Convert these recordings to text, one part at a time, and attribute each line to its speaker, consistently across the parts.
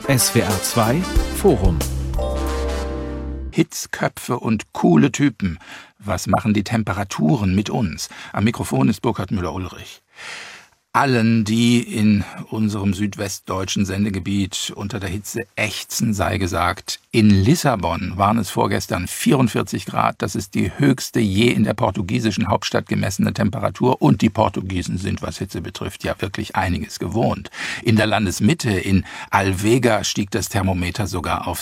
Speaker 1: SWR 2 Forum.
Speaker 2: Hitzköpfe und coole Typen. Was machen die Temperaturen mit uns? Am Mikrofon ist Burkhard Müller-Ulrich. Allen, die in unserem südwestdeutschen Sendegebiet unter der Hitze ächzen, sei gesagt, in Lissabon waren es vorgestern 44 Grad. Das ist die höchste je in der portugiesischen Hauptstadt gemessene Temperatur. Und die Portugiesen sind, was Hitze betrifft, ja wirklich einiges gewohnt. In der Landesmitte, in Alvega, stieg das Thermometer sogar auf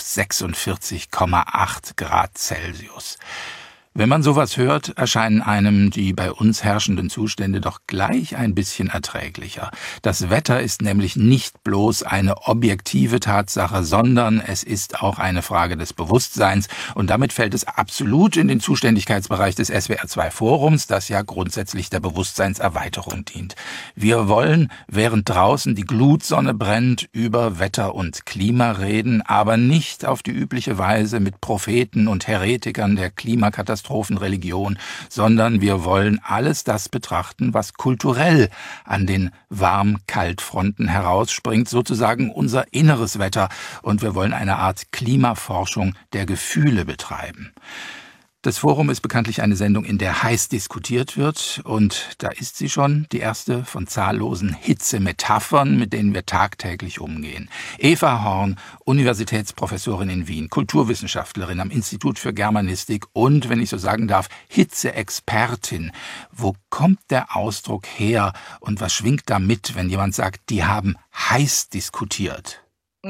Speaker 2: 46,8 Grad Celsius. Wenn man sowas hört, erscheinen einem die bei uns herrschenden Zustände doch gleich ein bisschen erträglicher. Das Wetter ist nämlich nicht bloß eine objektive Tatsache, sondern es ist auch eine Frage des Bewusstseins. Und damit fällt es absolut in den Zuständigkeitsbereich des SWR2 Forums, das ja grundsätzlich der Bewusstseinserweiterung dient. Wir wollen, während draußen die Glutsonne brennt, über Wetter und Klima reden, aber nicht auf die übliche Weise mit Propheten und Heretikern der Klimakatastrophenreligion, sondern wir wollen alles das betrachten, was kulturell an den Warm-Kalt-Fronten herausspringt, sozusagen unser inneres Wetter, und wir wollen eine Art Klimaforschung der Gefühle betreiben. Das Forum ist bekanntlich eine Sendung, in der heiß diskutiert wird, und da ist sie schon, die erste von zahllosen Hitzemetaphern, mit denen wir tagtäglich umgehen. Eva Horn, Universitätsprofessorin in Wien, Kulturwissenschaftlerin am Institut für Germanistik und, wenn ich so sagen darf, Hitzeexpertin. Wo kommt der Ausdruck her und was schwingt da mit, wenn jemand sagt, die haben heiß diskutiert?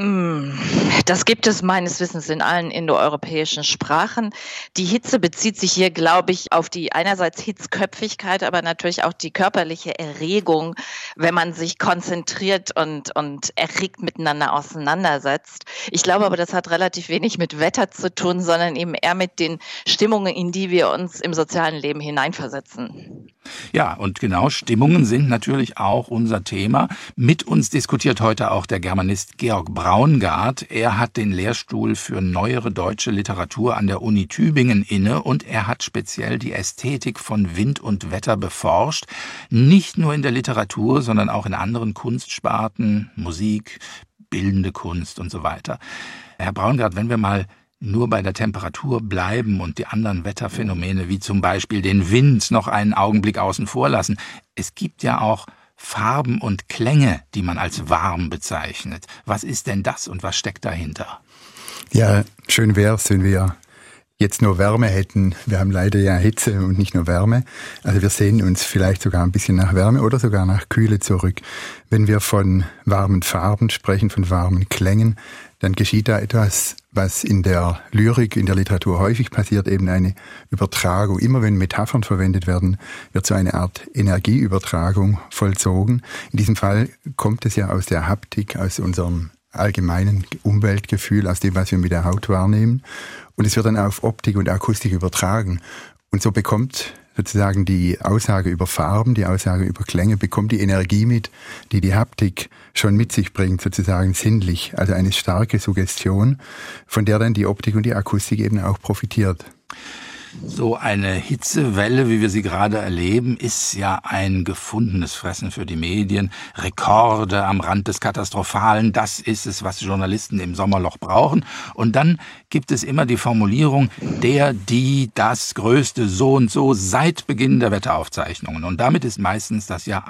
Speaker 3: Das gibt es meines Wissens in allen indoeuropäischen Sprachen. Die Hitze bezieht sich hier, glaube ich, auf die einerseits Hitzköpfigkeit, aber natürlich auch die körperliche Erregung, wenn man sich konzentriert und erregt miteinander auseinandersetzt. Ich glaube aber, das hat relativ wenig mit Wetter zu tun, sondern eben eher mit den Stimmungen, in die wir uns im sozialen Leben hineinversetzen.
Speaker 2: Ja, und genau, Stimmungen sind natürlich auch unser Thema. Mit uns diskutiert heute auch der Germanist Georg Braungart. Er hat den Lehrstuhl für neuere deutsche Literatur an der Uni Tübingen inne und er hat speziell die Ästhetik von Wind und Wetter beforscht. Nicht nur in der Literatur, sondern auch in anderen Kunstsparten, Musik, bildende Kunst und so weiter. Herr Braungart, wenn wir mal nur bei der Temperatur bleiben und die anderen Wetterphänomene, wie zum Beispiel den Wind, noch einen Augenblick außen vor lassen. Es gibt ja auch Farben und Klänge, die man als warm bezeichnet. Was ist denn das und was steckt dahinter?
Speaker 4: Ja, schön wär's, wenn wir jetzt nur Wärme hätten. Wir haben leider ja Hitze und nicht nur Wärme. Also wir sehnen uns vielleicht sogar ein bisschen nach Wärme oder sogar nach Kühle zurück. Wenn wir von warmen Farben sprechen, von warmen Klängen, dann geschieht da etwas, was in der Lyrik, in der Literatur häufig passiert, eben eine Übertragung. Immer wenn Metaphern verwendet werden, wird so eine Art Energieübertragung vollzogen. In diesem Fall kommt es ja aus der Haptik, aus unserem allgemeinen Umweltgefühl, aus dem, was wir mit der Haut wahrnehmen. Und es wird dann auf Optik und Akustik übertragen. Und so bekommt sozusagen die Aussage über Farben, die Aussage über Klänge, bekommt die Energie mit, die die Haptik schon mit sich bringt, sozusagen sinnlich. Also eine starke Suggestion, von der dann die Optik und die Akustik eben auch profitiert.
Speaker 2: So eine Hitzewelle, wie wir sie gerade erleben, ist ja ein gefundenes Fressen für die Medien. Rekorde am Rand des Katastrophalen, das ist es, was Journalisten im Sommerloch brauchen. Und dann gibt es immer die Formulierung, das größte so und so seit Beginn der Wetteraufzeichnungen. Und damit ist meistens das Jahr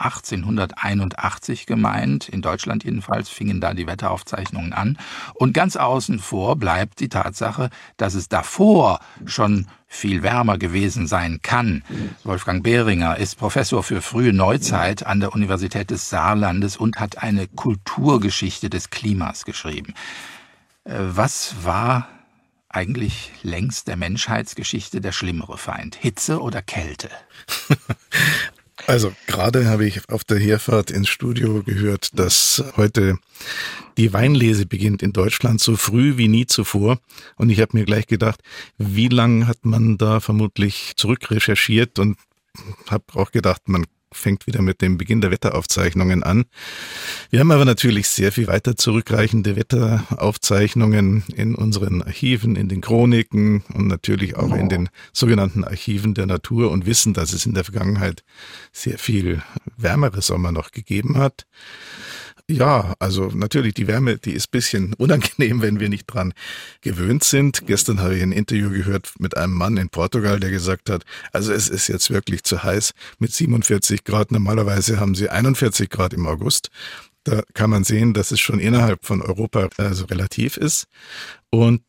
Speaker 2: 1881 gemeint. In Deutschland jedenfalls fingen da die Wetteraufzeichnungen an. Und ganz außen vor bleibt die Tatsache, dass es davor schon viel wärmer gewesen sein kann. Wolfgang Behringer ist Professor für frühe Neuzeit an der Universität des Saarlandes und hat eine Kulturgeschichte des Klimas geschrieben. Was war eigentlich längst der Menschheitsgeschichte der schlimmere Feind? Hitze oder Kälte?
Speaker 5: Also gerade habe ich auf der Herfahrt ins Studio gehört, dass heute die Weinlese beginnt in Deutschland so früh wie nie zuvor. Und ich habe mir gleich gedacht, wie lange hat man da vermutlich zurückrecherchiert, und habe auch gedacht, man fängt wieder mit dem Beginn der Wetteraufzeichnungen an. Wir haben aber natürlich sehr viel weiter zurückreichende Wetteraufzeichnungen in unseren Archiven, in den Chroniken und natürlich auch in den sogenannten Archiven der Natur und wissen, dass es in der Vergangenheit sehr viel wärmere Sommer noch gegeben hat. Ja, also natürlich, die Wärme, die ist ein bisschen unangenehm, wenn wir nicht dran gewöhnt sind. Gestern habe ich ein Interview gehört mit einem Mann in Portugal, der gesagt hat, also es ist jetzt wirklich zu heiß mit 47 Grad. Normalerweise haben sie 41 Grad im August. Da kann man sehen, dass es schon innerhalb von Europa also relativ ist. Und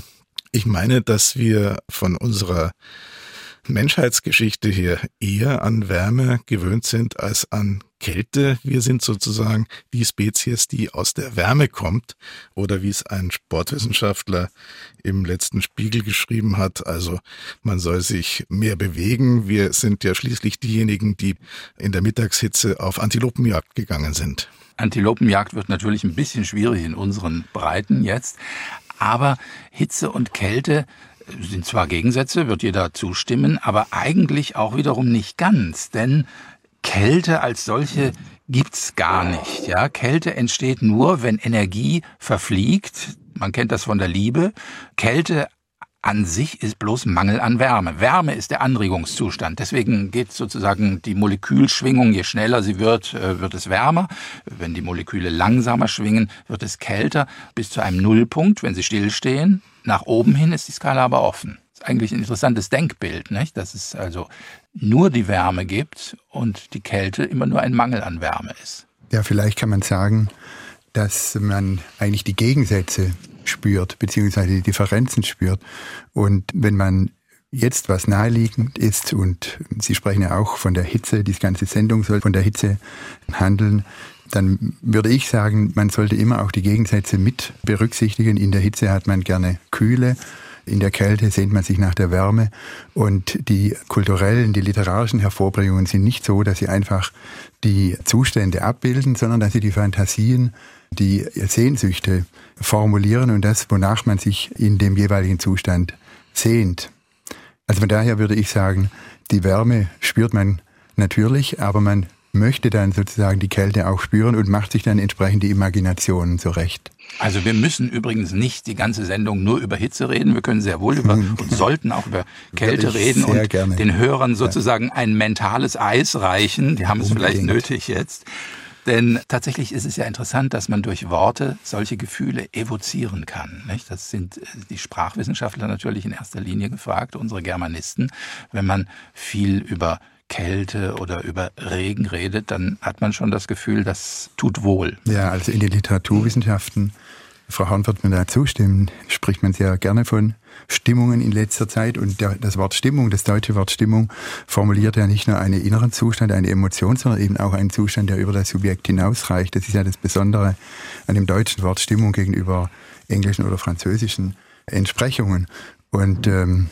Speaker 5: ich meine, dass wir von unserer Menschheitsgeschichte her eher an Wärme gewöhnt sind als an Kälte. Wir sind sozusagen die Spezies, die aus der Wärme kommt, oder wie es ein Sportwissenschaftler im letzten Spiegel geschrieben hat, also man soll sich mehr bewegen. Wir sind ja schließlich diejenigen, die in der Mittagshitze auf Antilopenjagd gegangen sind.
Speaker 2: Antilopenjagd wird natürlich ein bisschen schwierig in unseren Breiten jetzt, aber Hitze und Kälte sind zwar Gegensätze, wird jeder zustimmen, aber eigentlich auch wiederum nicht ganz, denn Kälte als solche gibt's gar nicht. Ja, Kälte entsteht nur, wenn Energie verfliegt. Man kennt das von der Liebe. Kälte an sich ist bloß Mangel an Wärme. Wärme ist der Anregungszustand. Deswegen geht sozusagen die Molekülschwingung, je schneller sie wird, wird es wärmer. Wenn die Moleküle langsamer schwingen, wird es kälter bis zu einem Nullpunkt, wenn sie stillstehen. Nach oben hin ist die Skala aber offen. Das ist eigentlich ein interessantes Denkbild, nicht? Dass es also nur die Wärme gibt und die Kälte immer nur ein Mangel an Wärme ist.
Speaker 4: Ja, vielleicht kann man sagen, dass man eigentlich die Gegensätze spürt, beziehungsweise die Differenzen spürt. Und wenn man jetzt was naheliegend ist, und Sie sprechen ja auch von der Hitze, die ganze Sendung soll von der Hitze handeln, dann würde ich sagen, man sollte immer auch die Gegensätze mit berücksichtigen. In der Hitze hat man gerne Kühle, in der Kälte sehnt man sich nach der Wärme. Und die kulturellen, die literarischen Hervorbringungen sind nicht so, dass sie einfach die Zustände abbilden, sondern dass sie die Fantasien, die Sehnsüchte formulieren und das, wonach man sich in dem jeweiligen Zustand sehnt. Also von daher würde ich sagen, die Wärme spürt man natürlich, aber man möchte dann sozusagen die Kälte auch spüren und macht sich dann entsprechend die Imaginationen zurecht.
Speaker 2: Also wir müssen übrigens nicht die ganze Sendung nur über Hitze reden. Wir können sehr wohl über und sollten auch über Kälte reden und gerne den Hörern sozusagen ein mentales Eis reichen. Die haben es vielleicht nötig jetzt. Denn tatsächlich ist es ja interessant, dass man durch Worte solche Gefühle evozieren kann. Nicht? Das sind die Sprachwissenschaftler natürlich in erster Linie gefragt, unsere Germanisten. Wenn man viel über Kälte oder über Regen redet, dann hat man schon das Gefühl, das tut wohl.
Speaker 4: Ja, also in den Literaturwissenschaften, Frau Horn wird mir da zustimmen, spricht man sehr gerne von Stimmungen in letzter Zeit. Und das Wort Stimmung, das deutsche Wort Stimmung, formuliert ja nicht nur einen inneren Zustand, eine Emotion, sondern eben auch einen Zustand, der über das Subjekt hinausreicht. Das ist ja das Besondere an dem deutschen Wort Stimmung gegenüber englischen oder französischen Entsprechungen. Und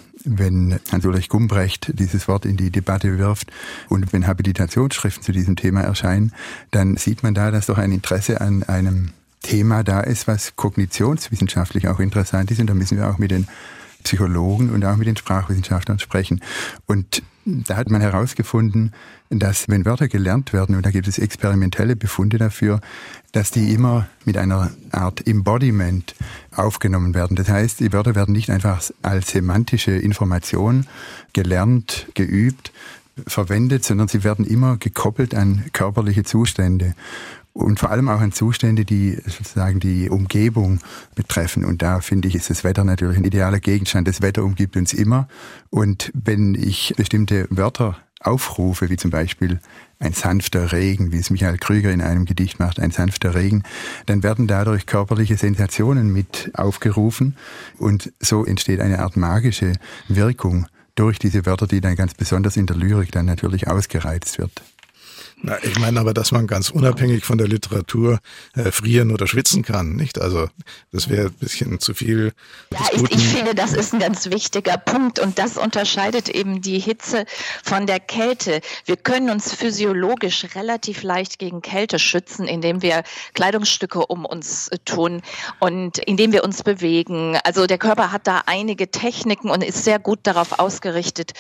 Speaker 4: wenn Hans-Ulrich Gumbrecht dieses Wort in die Debatte wirft und wenn Habilitationsschriften zu diesem Thema erscheinen, dann sieht man da, dass doch ein Interesse an einem Thema da ist, was kognitionswissenschaftlich auch interessant ist. Und da müssen wir auch mit den Psychologen und auch mit den Sprachwissenschaftlern sprechen. Und da hat man herausgefunden, dass wenn Wörter gelernt werden, und da gibt es experimentelle Befunde dafür, dass die immer mit einer Art Embodiment aufgenommen werden. Das heißt, die Wörter werden nicht einfach als semantische Information gelernt, geübt, verwendet, sondern sie werden immer gekoppelt an körperliche Zustände. Und vor allem auch an Zustände, die sozusagen die Umgebung betreffen. Und da finde ich, ist das Wetter natürlich ein idealer Gegenstand. Das Wetter umgibt uns immer. Und wenn ich bestimmte Wörter aufrufe, wie zum Beispiel ein sanfter Regen, wie es Michael Krüger in einem Gedicht macht, ein sanfter Regen, dann werden dadurch körperliche Sensationen mit aufgerufen. Und so entsteht eine Art magische Wirkung durch diese Wörter, die dann ganz besonders in der Lyrik dann natürlich ausgereizt wird.
Speaker 5: Na, ich meine aber, dass man ganz unabhängig von der Literatur frieren oder schwitzen kann, nicht? Also das wäre ein bisschen zu viel.
Speaker 3: Ja, ich finde, das ist ein ganz wichtiger Punkt und das unterscheidet eben die Hitze von der Kälte. Wir können uns physiologisch relativ leicht gegen Kälte schützen, indem wir Kleidungsstücke um uns tun und indem wir uns bewegen. Also der Körper hat da einige Techniken und ist sehr gut darauf ausgerichtet,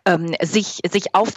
Speaker 3: sich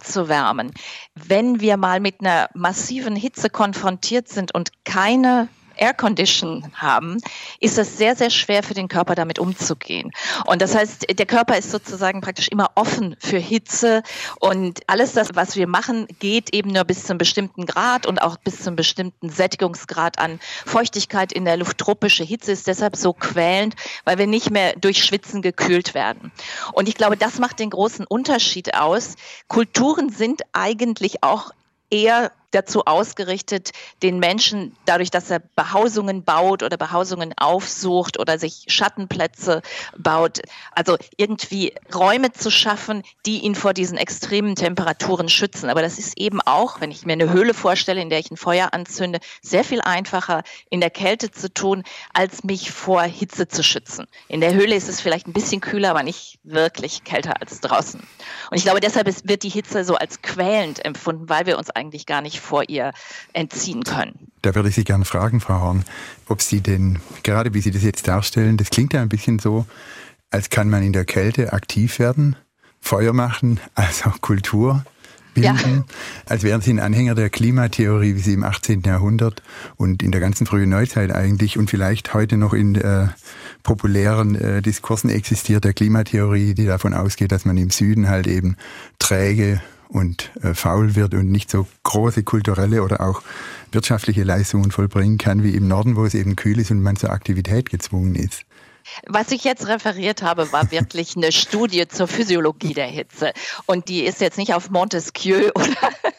Speaker 3: aufzuwärmen. Wenn wir mal mit einer massiven Hitze konfrontiert sind und keine Aircondition haben, ist es sehr, sehr schwer für den Körper damit umzugehen. Und das heißt, der Körper ist sozusagen praktisch immer offen für Hitze und alles das, was wir machen, geht eben nur bis zum bestimmten Grad und auch bis zum bestimmten Sättigungsgrad an Feuchtigkeit in der Luft. Tropische Hitze ist deshalb so quälend, weil wir nicht mehr durch Schwitzen gekühlt werden. Und ich glaube, das macht den großen Unterschied aus. Kulturen sind eigentlich auch eher dazu ausgerichtet, den Menschen, dadurch, dass er Behausungen baut oder Behausungen aufsucht oder sich Schattenplätze baut, also irgendwie Räume zu schaffen, die ihn vor diesen extremen Temperaturen schützen. Aber das ist eben auch, wenn ich mir eine Höhle vorstelle, in der ich ein Feuer anzünde, sehr viel einfacher in der Kälte zu tun, als mich vor Hitze zu schützen. In der Höhle ist es vielleicht ein bisschen kühler, aber nicht wirklich kälter als draußen. Und ich glaube, deshalb wird die Hitze so als quälend empfunden, weil wir uns eigentlich gar nicht vor ihr entziehen können.
Speaker 4: Da würde ich Sie gerne fragen, Frau Horn, ob Sie denn, gerade wie Sie das jetzt darstellen, das klingt ja ein bisschen so, als kann man in der Kälte aktiv werden, Feuer machen, also Kultur bilden, als wären Sie ein Anhänger der Klimatheorie, wie sie im 18. Jahrhundert und in der ganzen frühen Neuzeit eigentlich und vielleicht heute noch in populären Diskursen existiert, der Klimatheorie, die davon ausgeht, dass man im Süden halt eben träge und faul wird und nicht so große kulturelle oder auch wirtschaftliche Leistungen vollbringen kann wie im Norden, wo es eben kühl ist und man zur Aktivität gezwungen ist.
Speaker 3: Was ich jetzt referiert habe, war wirklich eine Studie zur Physiologie der Hitze. Und die ist jetzt nicht auf Montesquieu oder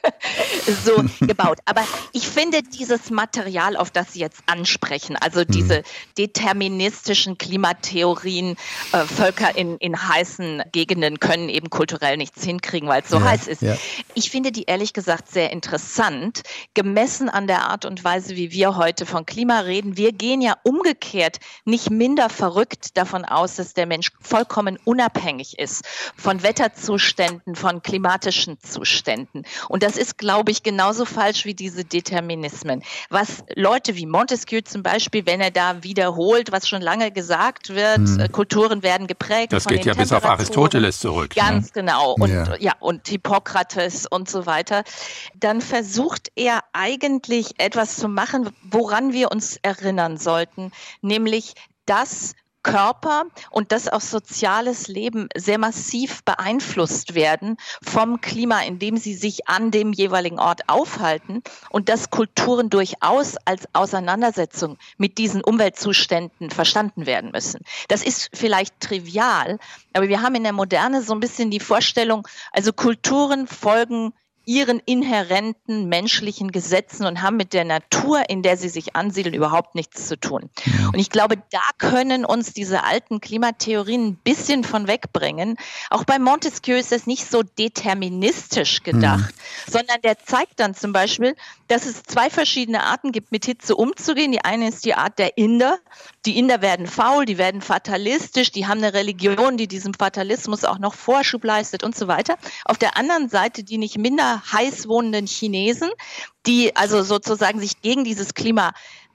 Speaker 3: so gebaut. Aber ich finde dieses Material, auf das Sie jetzt ansprechen, also diese deterministischen Klimatheorien, Völker in heißen Gegenden können eben kulturell nichts hinkriegen, weil es so heiß ist. Ja. Ich finde die ehrlich gesagt sehr interessant, gemessen an der Art und Weise, wie wir heute von Klima reden. Wir gehen ja umgekehrt nicht minder verrückt davon aus, dass der Mensch vollkommen unabhängig ist von Wetterzuständen, von klimatischen Zuständen. Und das ist, glaube ich, genauso falsch wie diese Determinismen. Was Leute wie Montesquieu zum Beispiel, wenn er da wiederholt, was schon lange gesagt wird, Kulturen werden geprägt
Speaker 2: das
Speaker 3: von den
Speaker 2: geht ja bis auf Aristoteles zurück.
Speaker 3: Ganz genau. Und, und Hippokrates und so weiter. Dann versucht er eigentlich etwas zu machen, woran wir uns erinnern sollten, nämlich dass Körper und das auch soziales Leben sehr massiv beeinflusst werden vom Klima, in dem sie sich an dem jeweiligen Ort aufhalten und dass Kulturen durchaus als Auseinandersetzung mit diesen Umweltzuständen verstanden werden müssen. Das ist vielleicht trivial, aber wir haben in der Moderne so ein bisschen die Vorstellung, also Kulturen folgen ihren inhärenten menschlichen Gesetzen und haben mit der Natur, in der sie sich ansiedeln, überhaupt nichts zu tun. Ja. Und ich glaube, da können uns diese alten Klimatheorien ein bisschen von wegbringen. Auch bei Montesquieu ist das nicht so deterministisch gedacht, sondern der zeigt dann zum Beispiel, dass es zwei verschiedene Arten gibt, mit Hitze umzugehen. Die eine ist die Art der Inder. Die Inder werden faul, die werden fatalistisch, die haben eine Religion, die diesem Fatalismus auch noch Vorschub leistet und so weiter. Auf der anderen Seite die nicht minder heiß wohnenden Chinesen, die also sozusagen sich gegen dieses Klima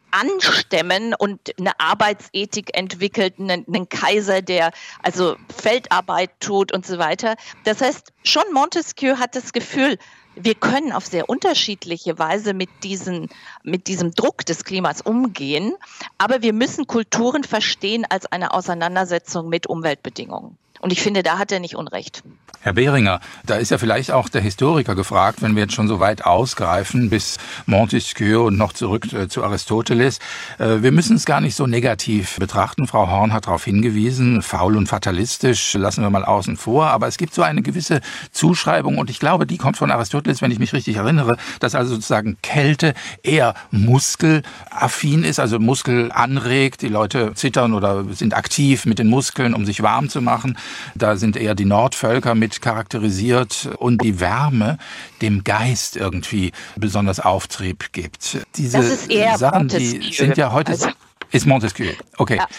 Speaker 3: anstemmen und eine Arbeitsethik entwickelt, einen Kaiser, der also Feldarbeit tut und so weiter. Das heißt, schon Montesquieu hat das Gefühl, wir können auf sehr unterschiedliche Weise mit diesem Druck des Klimas umgehen, aber wir müssen Kulturen verstehen als eine Auseinandersetzung mit Umweltbedingungen. Und ich finde, da hat er nicht Unrecht.
Speaker 2: Herr Behringer, da ist ja vielleicht auch der Historiker gefragt, wenn wir jetzt schon so weit ausgreifen bis Montesquieu und noch zurück zu Aristoteles. Wir müssen es gar nicht so negativ betrachten. Frau Horn hat darauf hingewiesen, faul und fatalistisch lassen wir mal außen vor. Aber es gibt so eine gewisse Zuschreibung und ich glaube, die kommt von Aristoteles, wenn ich mich richtig erinnere, dass also sozusagen Kälte eher muskelaffin ist, also Muskel anregt. Die Leute zittern oder sind aktiv mit den Muskeln, um sich warm zu machen. Da sind eher die Nordvölker mit charakterisiert und die Wärme dem Geist irgendwie besonders Auftrieb gibt. Diese
Speaker 3: das ist eher
Speaker 2: Sachen, die sind ja heute... Ist Montesquieu. Okay.
Speaker 3: Ja.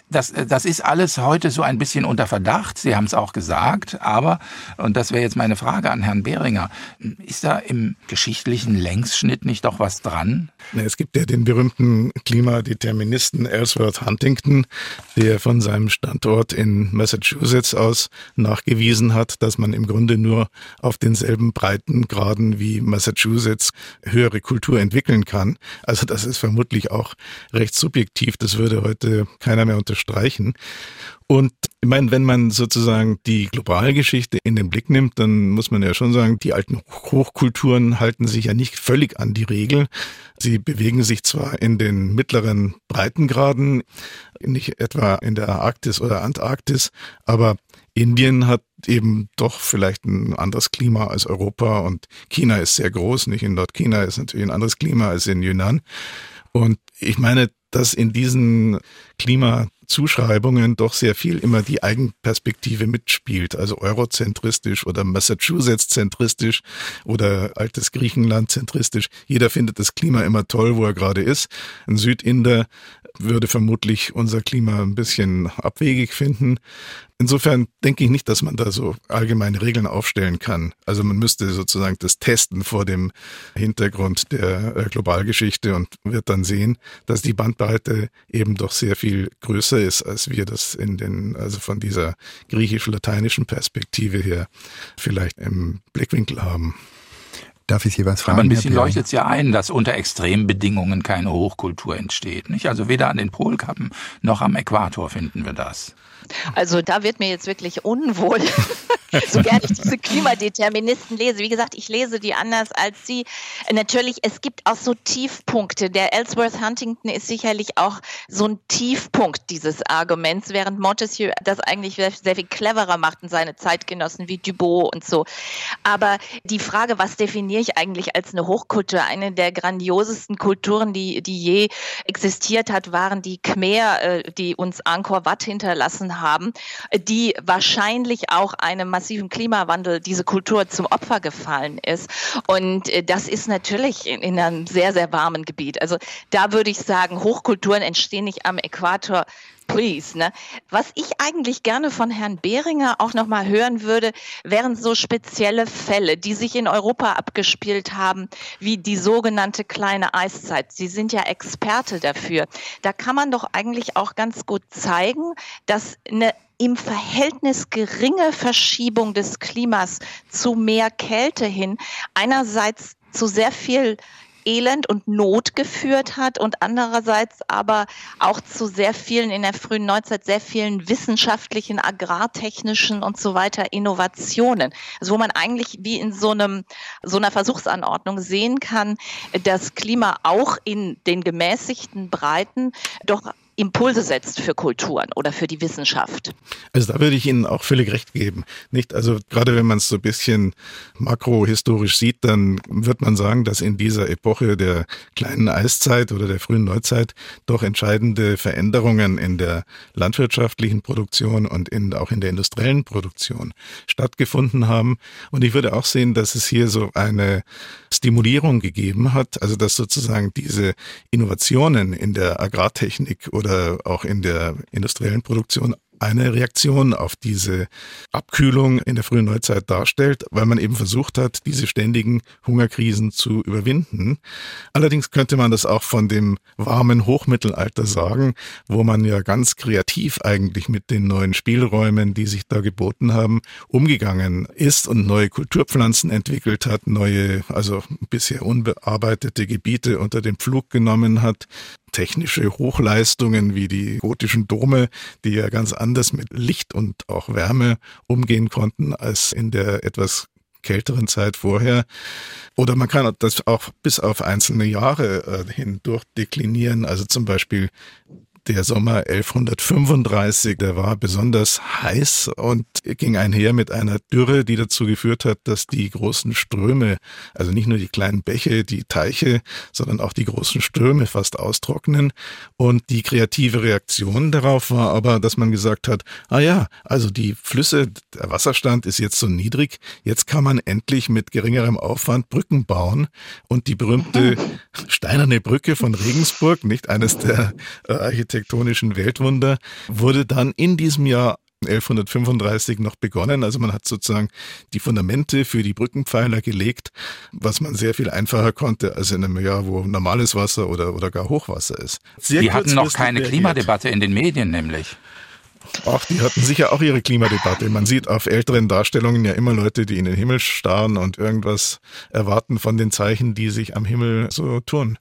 Speaker 2: Das ist alles heute so ein bisschen unter Verdacht. Sie haben es auch gesagt. Aber, und das wäre jetzt meine Frage an Herrn Behringer, ist da im geschichtlichen Längsschnitt nicht doch was dran?
Speaker 5: Es gibt ja den berühmten Klimadeterministen Ellsworth Huntington, der von seinem Standort in Massachusetts aus nachgewiesen hat, dass man im Grunde nur auf denselben Breitengraden wie Massachusetts höhere Kultur entwickeln kann. Also das ist vermutlich auch recht subjektiv. Das würde heute keiner mehr unterstreichen. Und ich meine, wenn man sozusagen die Globalgeschichte in den Blick nimmt, dann muss man ja schon sagen, die alten Hochkulturen halten sich ja nicht völlig an die Regel. Sie bewegen sich zwar in den mittleren Breitengraden, nicht etwa in der Arktis oder Antarktis, aber Indien hat eben doch vielleicht ein anderes Klima als Europa und China ist sehr groß, nicht? In Nordchina ist natürlich ein anderes Klima als in Yunnan. Und ich meine, dass in diesen Klimazuschreibungen doch sehr viel immer die Eigenperspektive mitspielt, also eurozentristisch oder Massachusetts-zentristisch oder altes Griechenland-zentristisch. Jeder findet das Klima immer toll, wo er gerade ist. Ein Südinder würde vermutlich unser Klima ein bisschen abwegig finden. Insofern denke ich nicht, dass man da so allgemeine Regeln aufstellen kann. Also man müsste sozusagen das testen vor dem Hintergrund der Globalgeschichte und wird dann sehen, dass die Bandbreite eben doch sehr viel größer ist, als wir das also von dieser griechisch-lateinischen Perspektive her vielleicht im Blickwinkel haben.
Speaker 4: Darf ich Sie was fragen?
Speaker 2: Aber ein bisschen leuchtet es ja ein, dass unter Extrembedingungen keine Hochkultur entsteht, nicht? Also weder an den Polkappen noch am Äquator finden wir das.
Speaker 3: Also da wird mir jetzt wirklich unwohl, so gerne ich diese Klimadeterministen lese. Wie gesagt, ich lese die anders als Sie. Natürlich, es gibt auch so Tiefpunkte. Der Ellsworth Huntington ist sicherlich auch so ein Tiefpunkt dieses Arguments, während Montesquieu das eigentlich sehr viel cleverer macht und seine Zeitgenossen wie Dubois und so. Aber die Frage, was definiere ich eigentlich als eine Hochkultur? Eine der grandiosesten Kulturen, die je existiert hat, waren die Khmer, die uns Angkor Wat hinterlassen haben, die wahrscheinlich auch einem massiven Klimawandel diese Kultur zum Opfer gefallen ist. Und das ist natürlich in einem sehr, sehr warmen Gebiet. Also da würde ich sagen, Hochkulturen entstehen nicht am Äquator. Please, ne? Was ich eigentlich gerne von Herrn Behringer auch noch mal hören würde, wären so spezielle Fälle, die sich in Europa abgespielt haben, wie die sogenannte kleine Eiszeit. Sie sind ja Experte dafür. Da kann man doch eigentlich auch ganz gut zeigen, dass eine im Verhältnis geringe Verschiebung des Klimas zu mehr Kälte hin einerseits zu sehr viel Elend und Not geführt hat und andererseits aber auch zu sehr vielen in der frühen Neuzeit, sehr vielen wissenschaftlichen, agrartechnischen und so weiter Innovationen. Also wo man eigentlich wie in so einer Versuchsanordnung sehen kann, dass Klima auch in den gemäßigten Breiten doch Impulse setzt für Kulturen oder für die Wissenschaft.
Speaker 5: Also da würde ich Ihnen auch völlig recht geben. Nicht, also gerade wenn man es so ein bisschen makrohistorisch sieht, dann wird man sagen, dass in dieser Epoche der kleinen Eiszeit oder der frühen Neuzeit doch entscheidende Veränderungen in der landwirtschaftlichen Produktion und auch in der industriellen Produktion stattgefunden haben. Und ich würde auch sehen, dass es hier so eine Stimulierung gegeben hat, also dass sozusagen diese Innovationen in der Agrartechnik oder auch in der industriellen Produktion eine Reaktion auf diese Abkühlung in der frühen Neuzeit darstellt, weil man eben versucht hat, diese ständigen Hungerkrisen zu überwinden. Allerdings könnte man das auch von dem warmen Hochmittelalter sagen, wo man ja ganz kreativ eigentlich mit den neuen Spielräumen, die sich da geboten haben, umgegangen ist und neue Kulturpflanzen entwickelt hat, neue, also bisher unbearbeitete Gebiete unter den Pflug genommen hat, technische Hochleistungen wie die gotischen Dome, die ja ganz anders mit Licht und auch Wärme umgehen konnten als in der etwas kälteren Zeit vorher. Oder man kann das auch bis auf einzelne Jahre hindurch deklinieren. Also zum Beispiel Der Sommer 1135, der war besonders heiß und ging einher mit einer Dürre, die dazu geführt hat, dass die großen Ströme, also nicht nur die kleinen Bäche, die Teiche, sondern auch die großen Ströme fast austrocknen. Und die kreative Reaktion darauf war aber, dass man gesagt hat, also die Flüsse, der Wasserstand ist jetzt so niedrig, jetzt kann man endlich mit geringerem Aufwand Brücken bauen. Und die berühmte steinerne Brücke von Regensburg, nicht eines der architektonischen Weltwunder, wurde dann in diesem Jahr 1135 noch begonnen. Also man hat sozusagen die Fundamente für die Brückenpfeiler gelegt, was man sehr viel einfacher konnte als in einem Jahr, wo normales Wasser oder gar Hochwasser ist.
Speaker 2: Die hatten noch keine Klimadebatte in den Medien nämlich.
Speaker 5: Ach, die hatten sicher auch ihre Klimadebatte. Man sieht auf älteren Darstellungen ja immer Leute, die in den Himmel starren und irgendwas erwarten von den Zeichen, die sich am Himmel so tun.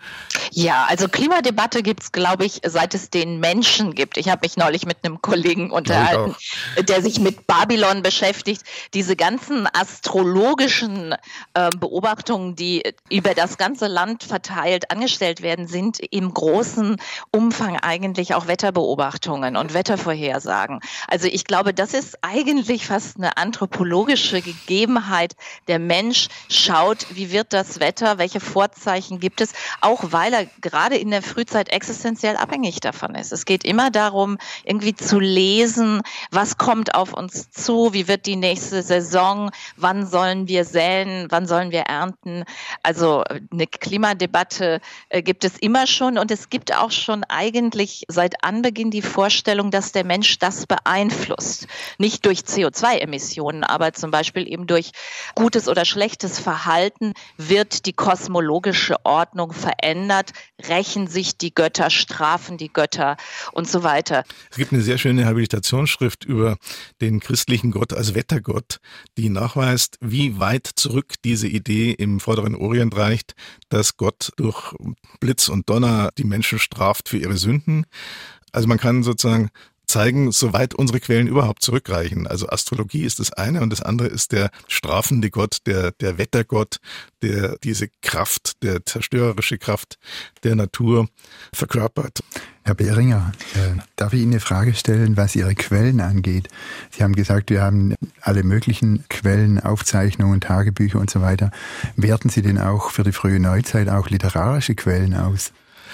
Speaker 3: Ja, also Klimadebatte gibt's, glaube ich, seit es den Menschen gibt. Ich habe mich neulich mit einem Kollegen unterhalten, der sich mit Babylon beschäftigt. Diese ganzen astrologischen Beobachtungen, die über das ganze Land verteilt angestellt werden, sind im großen Umfang eigentlich auch Wetterbeobachtungen und Wettervorhersagen. Also ich glaube, das ist eigentlich fast eine anthropologische Gegebenheit. Der Mensch schaut, wie wird das Wetter, welche Vorzeichen gibt es, auch weil er gerade in der Frühzeit existenziell abhängig davon ist. Es geht immer darum, irgendwie zu lesen, was kommt auf uns zu, wie wird die nächste Saison, wann sollen wir säen, wann sollen wir ernten. Also eine Klimadebatte gibt es immer schon und es gibt auch schon eigentlich seit Anbeginn die Vorstellung, dass der Mensch das beeinflusst. Nicht durch CO2-Emissionen, aber zum Beispiel eben durch gutes oder schlechtes Verhalten wird die kosmologische Ordnung verändert, rächen sich die Götter, strafen die Götter und so weiter.
Speaker 5: Es gibt eine sehr schöne Habilitationsschrift über den christlichen Gott als Wettergott, die nachweist, wie weit zurück diese Idee im Vorderen Orient reicht, dass Gott durch Blitz und Donner die Menschen straft für ihre Sünden. Also man kann sozusagen zeigen, soweit unsere Quellen überhaupt zurückreichen. Also Astrologie ist das eine und das andere ist der strafende Gott, der Wettergott, der diese Kraft, der zerstörerische Kraft der Natur verkörpert.
Speaker 4: Herr Behringer, darf ich Ihnen eine Frage stellen, was Ihre Quellen angeht? Sie haben gesagt, wir haben alle möglichen Quellen, Aufzeichnungen, Tagebücher und so weiter. Werten Sie denn auch für die frühe Neuzeit auch literarische Quellen aus?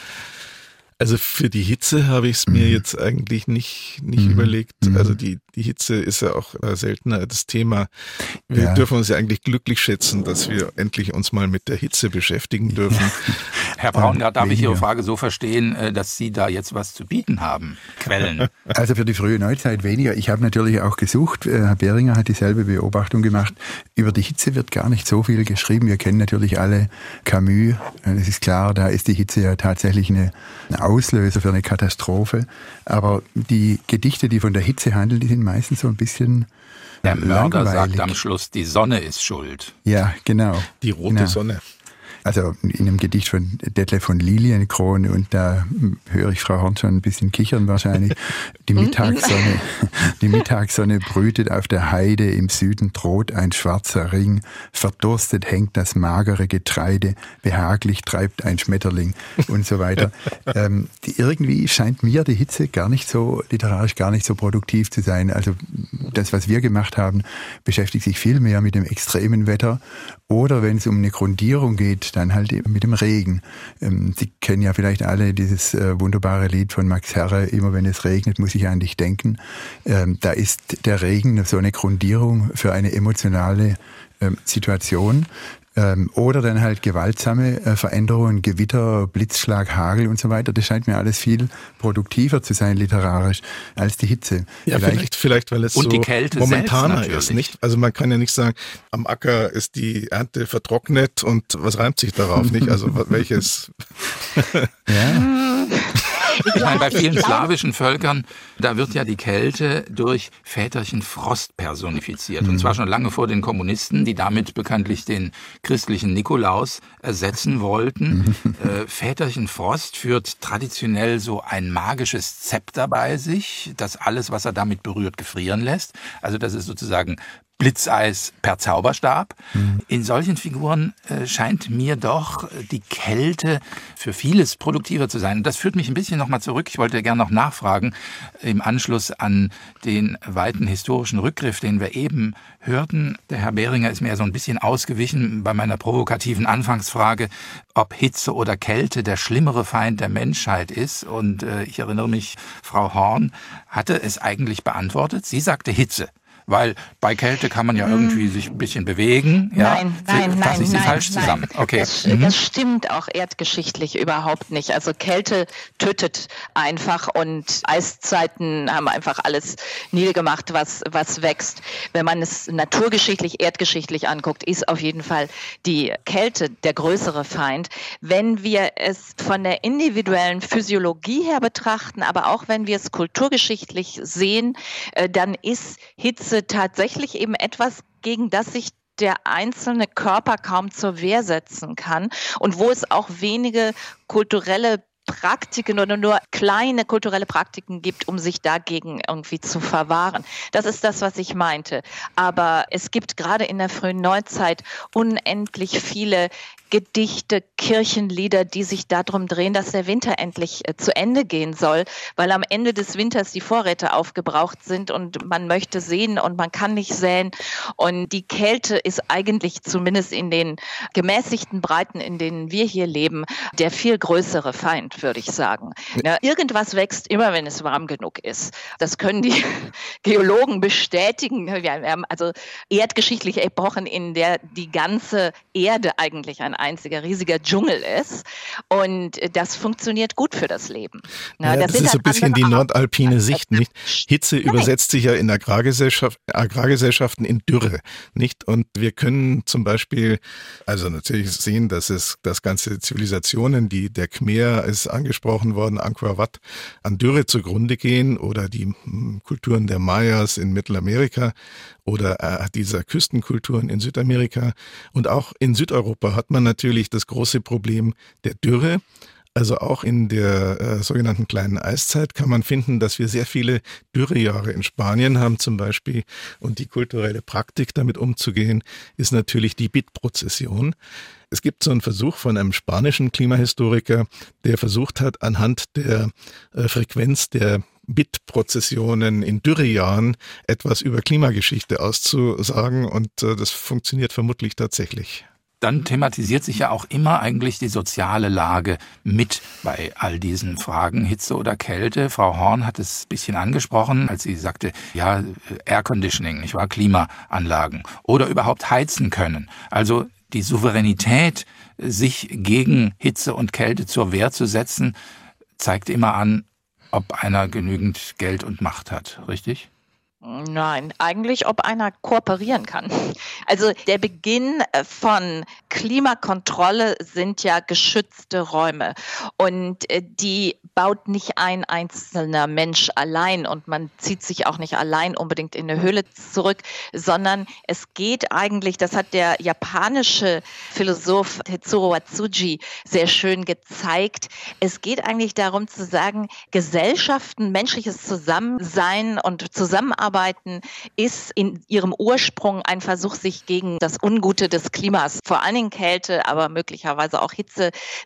Speaker 5: Also für die Hitze habe ich es mir jetzt eigentlich nicht überlegt. Also die Hitze ist ja auch seltener das Thema. Wir dürfen uns ja eigentlich glücklich schätzen, dass wir endlich uns mal mit der Hitze beschäftigen dürfen.
Speaker 2: Herr Braungart, darf ich Ihre Frage so verstehen, dass Sie da jetzt was zu bieten haben? Quellen?
Speaker 4: Also für die frühe Neuzeit weniger. Ich habe natürlich auch gesucht, Herr Behringer hat dieselbe Beobachtung gemacht. Über die Hitze wird gar nicht so viel geschrieben. Wir kennen natürlich alle Camus. Das ist klar, da ist die Hitze ja tatsächlich ein Auslöser für eine Katastrophe. Aber die Gedichte, die von der Hitze handeln, die sind meistens so ein bisschen
Speaker 2: der Mörder sagt am Schluss, die Sonne ist schuld.
Speaker 4: Ja, genau.
Speaker 5: Die rote Sonne.
Speaker 4: Also in einem Gedicht von Detlef von Lilienkrone, und da höre ich Frau Horn schon ein bisschen kichern wahrscheinlich. Die Mittagssonne brütet auf der Heide, im Süden droht ein schwarzer Ring, verdurstet hängt das magere Getreide, behaglich treibt ein Schmetterling und so weiter. Irgendwie scheint mir die Hitze literarisch gar nicht so produktiv zu sein. Also das, was wir gemacht haben, beschäftigt sich viel mehr mit dem extremen Wetter, oder wenn es um eine Grundierung geht, dann halt eben mit dem Regen. Sie kennen ja vielleicht alle dieses wunderbare Lied von Max Herre, immer wenn es regnet, muss ich an dich denken. Da ist der Regen so eine Grundierung für eine emotionale Situation. Oder dann halt gewaltsame Veränderungen, Gewitter, Blitzschlag, Hagel und so weiter. Das scheint mir alles viel produktiver zu sein literarisch als die Hitze.
Speaker 5: Ja, vielleicht weil es
Speaker 2: und
Speaker 5: so
Speaker 2: die Kälte
Speaker 5: momentaner ist, nicht? Also man kann ja nicht sagen, am Acker ist die Ernte vertrocknet und was reimt sich darauf, nicht? Also welches?
Speaker 4: Ja.
Speaker 2: Ich meine, bei vielen slawischen Völkern, da wird ja die Kälte durch Väterchen Frost personifiziert. Und zwar schon lange vor den Kommunisten, die damit bekanntlich den christlichen Nikolaus ersetzen wollten. Väterchen Frost führt traditionell so ein magisches Zepter bei sich, das alles, was er damit berührt, gefrieren lässt. Also das ist sozusagen Blitzeis per Zauberstab. In solchen Figuren scheint mir doch die Kälte für vieles produktiver zu sein. Und das führt mich ein bisschen nochmal zurück. Ich wollte gerne noch nachfragen, im Anschluss an den weiten historischen Rückgriff, den wir eben hörten. Der Herr Behringer ist mir so ein bisschen ausgewichen bei meiner provokativen Anfangsfrage, ob Hitze oder Kälte der schlimmere Feind der Menschheit ist. Und ich erinnere mich, Frau Horn hatte es eigentlich beantwortet. Sie sagte Hitze. Weil bei Kälte kann man ja irgendwie sich ein bisschen bewegen. Ja?
Speaker 3: Nein.
Speaker 2: Fasse ich Sie falsch zusammen? Okay.
Speaker 3: Das stimmt auch erdgeschichtlich überhaupt nicht. Also Kälte tötet einfach und Eiszeiten haben einfach alles niedergemacht, was wächst. Wenn man es naturgeschichtlich, erdgeschichtlich anguckt, ist auf jeden Fall die Kälte der größere Feind. Wenn wir es von der individuellen Physiologie her betrachten, aber auch wenn wir es kulturgeschichtlich sehen, dann ist Hitze tatsächlich eben etwas, gegen das sich der einzelne Körper kaum zur Wehr setzen kann und wo es auch wenige kulturelle Praktiken oder nur kleine kulturelle Praktiken gibt, um sich dagegen irgendwie zu verwahren. Das ist das, was ich meinte. Aber es gibt gerade in der frühen Neuzeit unendlich viele Gedichte, Kirchenlieder, die sich darum drehen, dass der Winter endlich zu Ende gehen soll, weil am Ende des Winters die Vorräte aufgebraucht sind und man möchte säen und man kann nicht säen. Und die Kälte ist eigentlich zumindest in den gemäßigten Breiten, in denen wir hier leben, der viel größere Feind, würde ich sagen. Ja, irgendwas wächst immer, wenn es warm genug ist. Das können die Geologen bestätigen. Wir haben also erdgeschichtliche Epochen, in der die ganze Erde eigentlich ein einziger riesiger Dschungel ist. Und das funktioniert gut für das Leben.
Speaker 5: Ja, das ist so ein bisschen die nordalpine Sicht, nicht? Hitze übersetzt sich ja in Agrargesellschaften in Dürre, nicht? Und wir können zum Beispiel, also natürlich sehen, dass ganze Zivilisationen, der Khmer ist angesprochen worden, Angkor Wat, an Dürre zugrunde gehen oder die Kulturen der Mayas in Mittelamerika oder dieser Küstenkulturen in Südamerika. Und auch in Südeuropa hat man natürlich das große Problem der Dürre. Also auch in der sogenannten kleinen Eiszeit kann man finden, dass wir sehr viele Dürrejahre in Spanien haben zum Beispiel. Und die kulturelle Praktik, damit umzugehen, ist natürlich die Bittprozession. Es gibt so einen Versuch von einem spanischen Klimahistoriker, der versucht hat, anhand der Frequenz der Bittprozessionen in Dürrejahren etwas über Klimageschichte auszusagen, und das funktioniert vermutlich tatsächlich.
Speaker 2: Dann thematisiert sich ja auch immer eigentlich die soziale Lage mit bei all diesen Fragen, Hitze oder Kälte. Frau Horn hat es ein bisschen angesprochen, als sie sagte, ja, Air Conditioning, nicht wahr, Klimaanlagen oder überhaupt heizen können. Also die Souveränität, sich gegen Hitze und Kälte zur Wehr zu setzen, zeigt immer an, ob einer genügend Geld und Macht hat, richtig?
Speaker 3: Nein, eigentlich, ob einer kooperieren kann. Also der Beginn von Klimakontrolle sind ja geschützte Räume, und die baut nicht ein einzelner Mensch allein, und man zieht sich auch nicht allein unbedingt in eine Höhle zurück, sondern es geht eigentlich, das hat der japanische Philosoph Tetsuro Watsuji sehr schön gezeigt, es geht eigentlich darum zu sagen, Gesellschaften, menschliches Zusammensein und Zusammenarbeiten ist in ihrem Ursprung ein Versuch, sich gegen das Ungute des Klimas, vor allen Dingen Kälte, aber möglicherweise auch Hitze,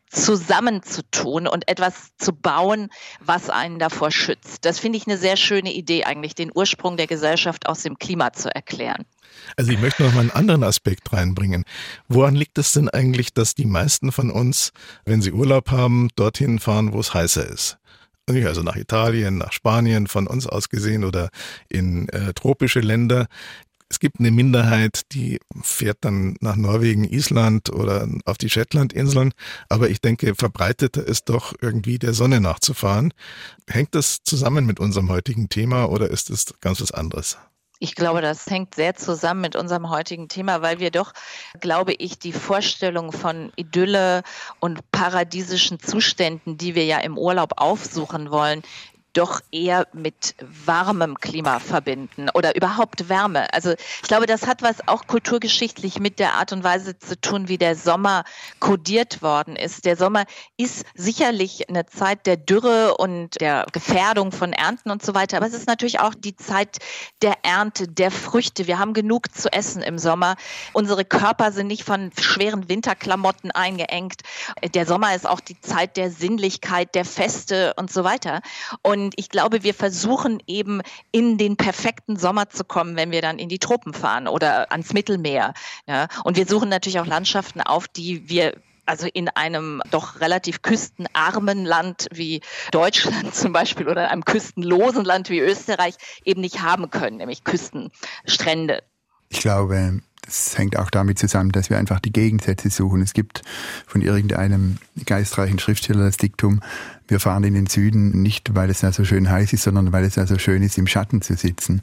Speaker 3: zusammenzutun und etwas zu bauen, was einen davor schützt. Das finde ich eine sehr schöne Idee eigentlich, den Ursprung der Gesellschaft aus dem Klima zu erklären.
Speaker 5: Also ich möchte noch mal einen anderen Aspekt reinbringen. Woran liegt es denn eigentlich, dass die meisten von uns, wenn sie Urlaub haben, dorthin fahren, wo es heißer ist? Also nach Italien, nach Spanien von uns aus gesehen oder in tropische Länder. Es gibt eine Minderheit, die fährt dann nach Norwegen, Island oder auf die Shetlandinseln. Aber ich denke, verbreiteter ist doch irgendwie der Sonne nachzufahren. Hängt das zusammen mit unserem heutigen Thema oder ist es ganz was anderes?
Speaker 3: Ich glaube, das hängt sehr zusammen mit unserem heutigen Thema, weil wir doch, glaube ich, die Vorstellung von Idylle und paradiesischen Zuständen, die wir ja im Urlaub aufsuchen wollen, doch eher mit warmem Klima verbinden oder überhaupt Wärme. Also ich glaube, das hat was auch kulturgeschichtlich mit der Art und Weise zu tun, wie der Sommer kodiert worden ist. Der Sommer ist sicherlich eine Zeit der Dürre und der Gefährdung von Ernten und so weiter, aber es ist natürlich auch die Zeit der Ernte, der Früchte. Wir haben genug zu essen im Sommer. Unsere Körper sind nicht von schweren Winterklamotten eingeengt. Der Sommer ist auch die Zeit der Sinnlichkeit, der Feste und so weiter. Und ich glaube, wir versuchen eben in den perfekten Sommer zu kommen, wenn wir dann in die Tropen fahren oder ans Mittelmeer. Ja. Und wir suchen natürlich auch Landschaften auf, die wir also in einem doch relativ küstenarmen Land wie Deutschland zum Beispiel oder einem küstenlosen Land wie Österreich eben nicht haben können, nämlich Küstenstrände.
Speaker 4: Ich glaube, das hängt auch damit zusammen, dass wir einfach die Gegensätze suchen. Es gibt von irgendeinem geistreichen Schriftsteller das Diktum, wir fahren in den Süden nicht, weil es da so schön heiß ist, sondern weil es da so schön ist, im Schatten zu sitzen.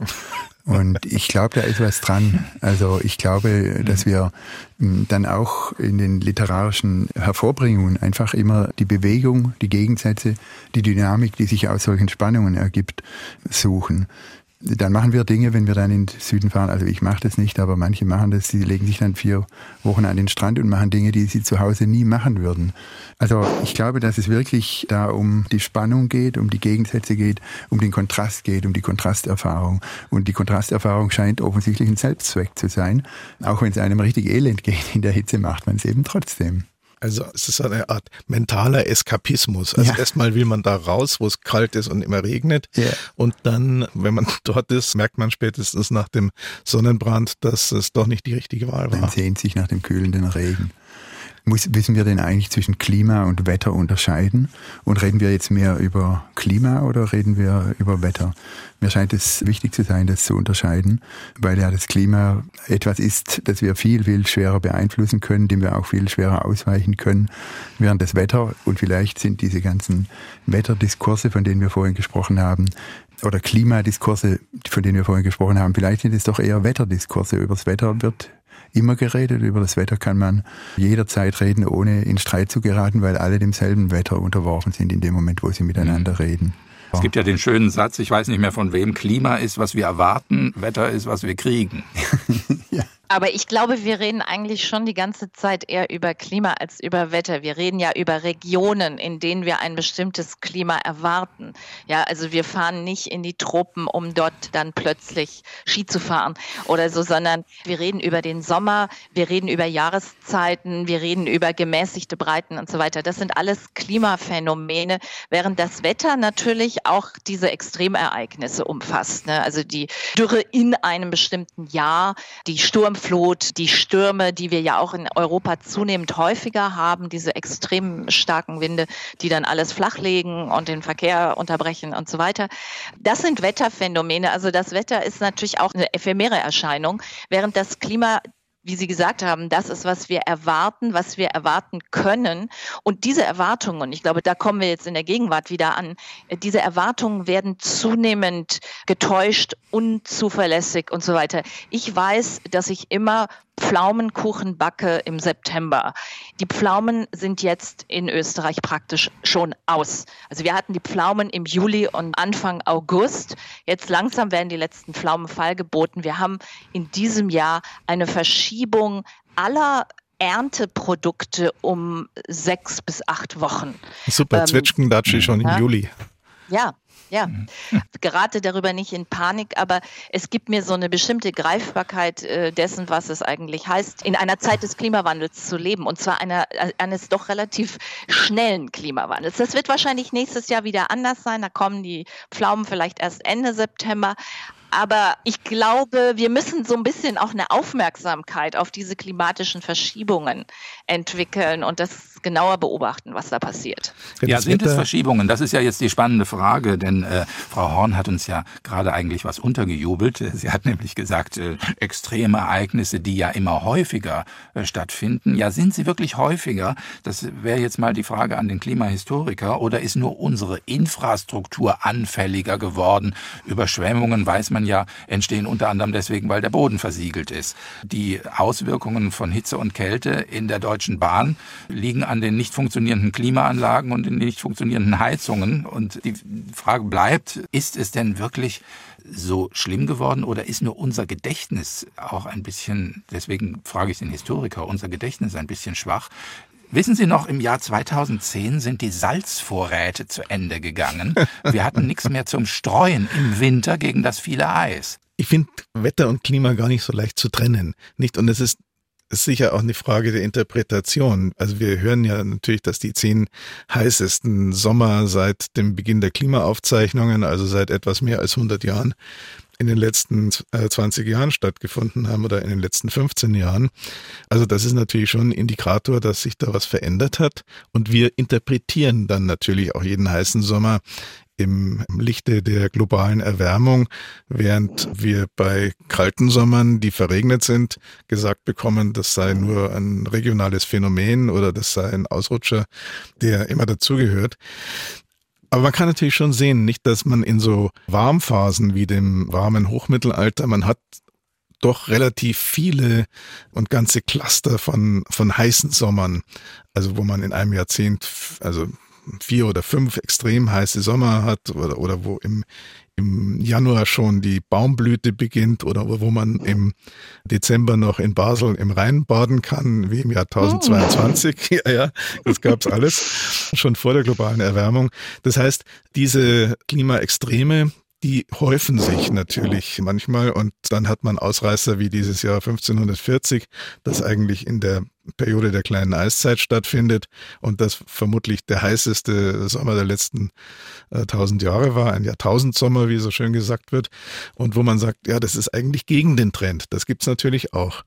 Speaker 4: Und ich glaube, da ist was dran. Also ich glaube, dass wir dann auch in den literarischen Hervorbringungen einfach immer die Bewegung, die Gegensätze, die Dynamik, die sich aus solchen Spannungen ergibt, suchen. Dann machen wir Dinge, wenn wir dann in den Süden fahren. Also ich mache das nicht, aber manche machen das. Sie legen sich dann 4 Wochen an den Strand und machen Dinge, die sie zu Hause nie machen würden. Also ich glaube, dass es wirklich da um die Spannung geht, um die Gegensätze geht, um den Kontrast geht, um die Kontrasterfahrung. Und die Kontrasterfahrung scheint offensichtlich ein Selbstzweck zu sein. Auch wenn es einem richtig elend geht in der Hitze, macht man es eben trotzdem.
Speaker 5: Also es ist eine Art mentaler Eskapismus. Also erstmal will man da raus, wo es kalt ist und immer regnet. Ja. Und dann, wenn man dort ist, merkt man spätestens nach dem Sonnenbrand, dass es doch nicht die richtige Wahl war.
Speaker 4: Man sehnt sich nach dem kühlenden Regen. Wissen wir denn eigentlich zwischen Klima und Wetter unterscheiden? Und reden wir jetzt mehr über Klima oder reden wir über Wetter? Mir scheint es wichtig zu sein, das zu unterscheiden, weil ja das Klima etwas ist, das wir viel, viel schwerer beeinflussen können, dem wir auch viel schwerer ausweichen können, während das Wetter, und vielleicht sind diese ganzen Wetterdiskurse, von denen wir vorhin gesprochen haben, oder Klimadiskurse, von denen wir vorhin gesprochen haben, vielleicht sind es doch eher Wetterdiskurse. Über das Wetter wird immer geredet. Über das Wetter kann man jederzeit reden, ohne in Streit zu geraten, weil alle demselben Wetter unterworfen sind in dem Moment, wo sie miteinander reden.
Speaker 2: Es gibt ja den schönen Satz, ich weiß nicht mehr von wem, Klima ist, was wir erwarten, Wetter ist, was wir kriegen.
Speaker 3: Ja. Aber ich glaube, wir reden eigentlich schon die ganze Zeit eher über Klima als über Wetter. Wir reden ja über Regionen, in denen wir ein bestimmtes Klima erwarten. Ja, also wir fahren nicht in die Tropen, um dort dann plötzlich Ski zu fahren oder so, sondern wir reden über den Sommer, wir reden über Jahreszeiten, wir reden über gemäßigte Breiten und so weiter. Das sind alles Klimaphänomene, während das Wetter natürlich auch diese Extremereignisse umfasst. Ne? Also die Dürre in einem bestimmten Jahr, die Sturmflut, die Stürme, die wir ja auch in Europa zunehmend häufiger haben, diese extrem starken Winde, die dann alles flachlegen und den Verkehr unterbrechen und so weiter. Das sind Wetterphänomene. Also das Wetter ist natürlich auch eine ephemere Erscheinung, während das Klima, wie Sie gesagt haben, das ist, was wir erwarten können. Und diese Erwartungen, ich glaube, da kommen wir jetzt in der Gegenwart wieder an, diese Erwartungen werden zunehmend getäuscht, unzuverlässig und so weiter. Ich weiß, dass ich immer Pflaumenkuchen backe im September. Die Pflaumen sind jetzt in Österreich praktisch schon aus. Also wir hatten die Pflaumen im Juli und Anfang August. Jetzt langsam werden die letzten Pflaumen feilgeboten. Wir haben in diesem Jahr eine Verschiebung aller Ernteprodukte um 6 bis 8 Wochen.
Speaker 5: Super, Zwetschgendatschi schon im Juli.
Speaker 3: Ja. Gerate darüber nicht in Panik, aber es gibt mir so eine bestimmte Greifbarkeit dessen, was es eigentlich heißt, in einer Zeit des Klimawandels zu leben, und zwar eines doch relativ schnellen Klimawandels. Das wird wahrscheinlich nächstes Jahr wieder anders sein, da kommen die Pflaumen vielleicht erst Ende September. Aber ich glaube, wir müssen so ein bisschen auch eine Aufmerksamkeit auf diese klimatischen Verschiebungen entwickeln und das genauer beobachten, was da passiert.
Speaker 2: Ja, sind es Verschiebungen? Das ist ja jetzt die spannende Frage, denn Frau Horn hat uns ja gerade eigentlich was untergejubelt. Sie hat nämlich gesagt, extreme Ereignisse, die ja immer häufiger stattfinden. Ja, sind sie wirklich häufiger? Das wäre jetzt mal die Frage an den Klimahistoriker. Oder ist nur unsere Infrastruktur anfälliger geworden? Überschwemmungen weiß man Temperaturen ja entstehen unter anderem deswegen, weil der Boden versiegelt ist. Die Auswirkungen von Hitze und Kälte in der Deutschen Bahn liegen an den nicht funktionierenden Klimaanlagen und den nicht funktionierenden Heizungen. Und die Frage bleibt, ist es denn wirklich so schlimm geworden oder ist nur unser Gedächtnis auch ein bisschen, deswegen frage ich den Historiker, unser Gedächtnis ein bisschen schwach? Wissen Sie noch, im Jahr 2010 sind die Salzvorräte zu Ende gegangen. Wir hatten nichts mehr zum Streuen im Winter gegen das viele Eis.
Speaker 5: Ich finde Wetter und Klima gar nicht so leicht zu trennen, nicht? Und es ist sicher auch eine Frage der Interpretation. Also wir hören ja natürlich, dass die 10 heißesten Sommer seit dem Beginn der Klimaaufzeichnungen, also seit etwas mehr als 100 Jahren, in den letzten 20 Jahren stattgefunden haben oder in den letzten 15 Jahren. Also das ist natürlich schon ein Indikator, dass sich da was verändert hat. Und wir interpretieren dann natürlich auch jeden heißen Sommer im Lichte der globalen Erwärmung, während wir bei kalten Sommern, die verregnet sind, gesagt bekommen, das sei nur ein regionales Phänomen oder das sei ein Ausrutscher, der immer dazugehört. Aber man kann natürlich schon sehen, nicht, dass man in so Warmphasen wie dem warmen Hochmittelalter, man hat doch relativ viele und ganze Cluster von heißen Sommern, also wo man in einem Jahrzehnt, also 4 oder 5 extrem heiße Sommer hat oder wo im Januar schon die Baumblüte beginnt oder wo man im Dezember noch in Basel im Rhein baden kann, wie im Jahr 1022. Ja, das gab's alles schon vor der globalen Erwärmung. Das heißt, diese Klimaextreme, die häufen sich natürlich manchmal und dann hat man Ausreißer wie dieses Jahr 1540, das eigentlich in der Periode der kleinen Eiszeit stattfindet und das vermutlich der heißeste Sommer der letzten 1000 Jahre war, ein Jahrtausendsommer, wie so schön gesagt wird, und wo man sagt, ja, das ist eigentlich gegen den Trend. Das gibt's natürlich auch.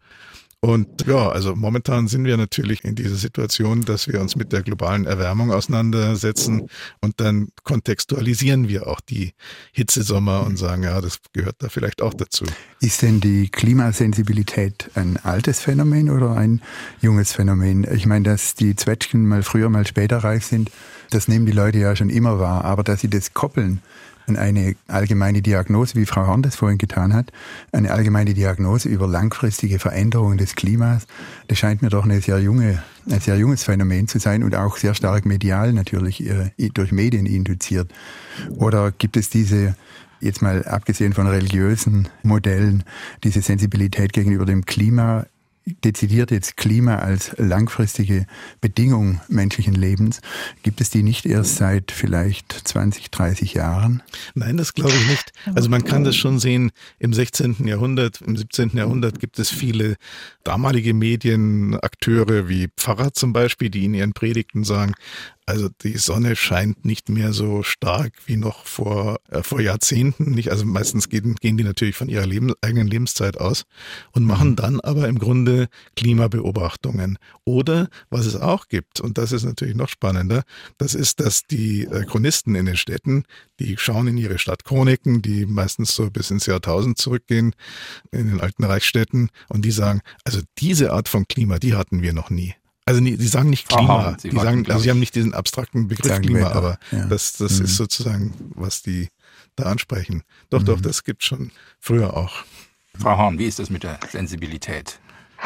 Speaker 5: Und ja, also momentan sind wir natürlich in dieser Situation, dass wir uns mit der globalen Erwärmung auseinandersetzen und dann kontextualisieren wir auch die Hitzesommer und sagen, ja, das gehört da vielleicht auch dazu.
Speaker 4: Ist denn die Klimasensibilität ein altes Phänomen oder ein junges Phänomen? Ich meine, dass die Zwetschgen mal früher, mal später reif sind, das nehmen die Leute ja schon immer wahr, aber dass sie das koppeln an eine allgemeine Diagnose, wie Frau Horn das vorhin getan hat, eine allgemeine Diagnose über langfristige Veränderungen des Klimas, das scheint mir doch ein sehr junges Phänomen zu sein und auch sehr stark medial natürlich durch Medien induziert. Oder gibt es diese, jetzt mal abgesehen von religiösen Modellen, diese Sensibilität gegenüber dem Klima, dezidiert jetzt Klima als langfristige Bedingung menschlichen Lebens, gibt es die nicht erst seit vielleicht 20, 30 Jahren?
Speaker 5: Nein, das glaube ich nicht. Also man kann das schon sehen, im 16. Jahrhundert, im 17. Jahrhundert gibt es viele damalige Medienakteure wie Pfarrer zum Beispiel, die in ihren Predigten sagen, also die Sonne scheint nicht mehr so stark wie noch vor Jahrzehnten. Nicht, also meistens gehen die natürlich von ihrer eigenen Lebenszeit aus und machen dann aber im Grunde Klimabeobachtungen. Oder was es auch gibt, und das ist natürlich noch spannender, das ist, dass die Chronisten in den Städten, die schauen in ihre Stadtchroniken, die meistens so bis ins Jahr 1000 zurückgehen, in den alten Reichsstädten, und die sagen, also diese Art von Klima, die hatten wir noch nie. Also die sagen nicht Klima, sie haben nicht diesen abstrakten Begriff Klima, Wetter, aber ja. Das ist sozusagen, was die da ansprechen. Doch, das gibt's schon früher auch.
Speaker 2: Frau Horn, wie ist das mit der Sensibilität?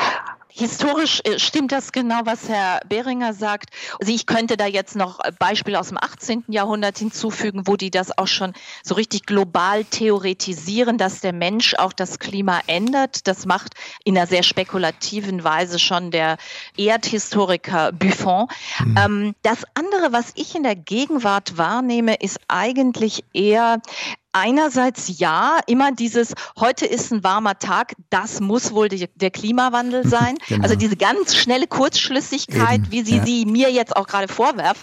Speaker 3: Historisch stimmt das genau, was Herr Behringer sagt. Also ich könnte da jetzt noch Beispiele aus dem 18. Jahrhundert hinzufügen, wo die das auch schon so richtig global theoretisieren, dass der Mensch auch das Klima ändert. Das macht in einer sehr spekulativen Weise schon der Erdhistoriker Buffon. Das andere, was ich in der Gegenwart wahrnehme, ist eigentlich eher einerseits ja, immer dieses, heute ist ein warmer Tag, das muss wohl der Klimawandel sein. Genau. Also diese ganz schnelle Kurzschlüssigkeit, wie Sie mir jetzt auch gerade vorwerfen.